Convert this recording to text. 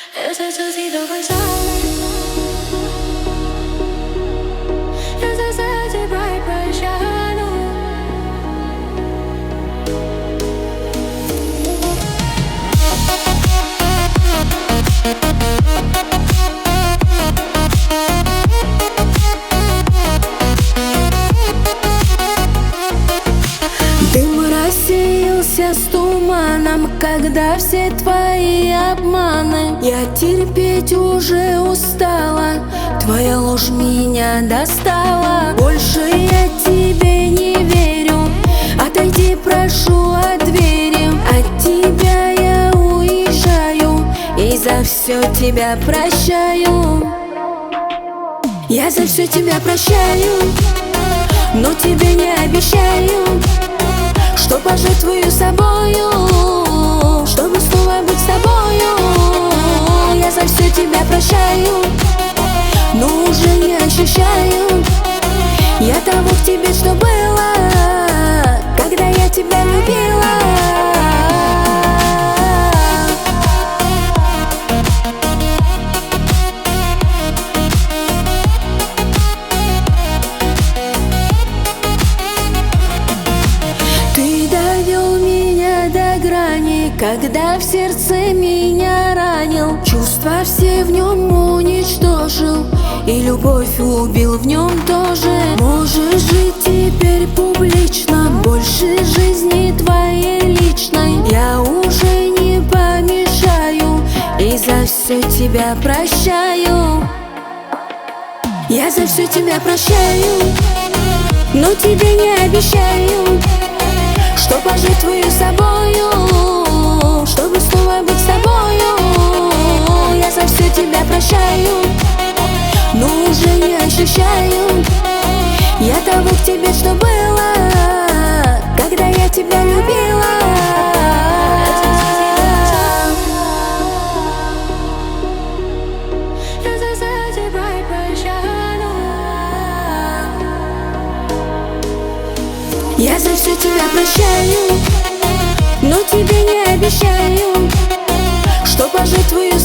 Ese chocito pensado, ese sexy bright, bright shadow. Дым рассеялся с туманом, когда все твои обманы я терпеть уже устала, твоя ложь меня достала. Больше я тебе не верю, отойди, прошу, от двери. От тебя я уезжаю и за все тебя прощаю. Я за все тебя прощаю, но тебе не обещаю, что пожертвую собою, чтобы снова быть с тобою. Я за все тебя прощаю, но уже не ощущаю я того в тебе, что было, когда я тебя любила. Когда в сердце меня ранил, чувства все в нем уничтожил, и любовь убил в нем тоже. Можешь жить теперь публично, больше жизни твоей личной я уже не помешаю, и за все тебя прощаю. Я за все тебя прощаю, но тебе не обещаю, что пожертвую собою, чтобы снова быть с тобою. Я за все тебя прощаю, но уже не ощущаю я того в тебе, что было, когда я тебя любила. Я за все тебя прощаю, но тебе не обещаю, что пожертвую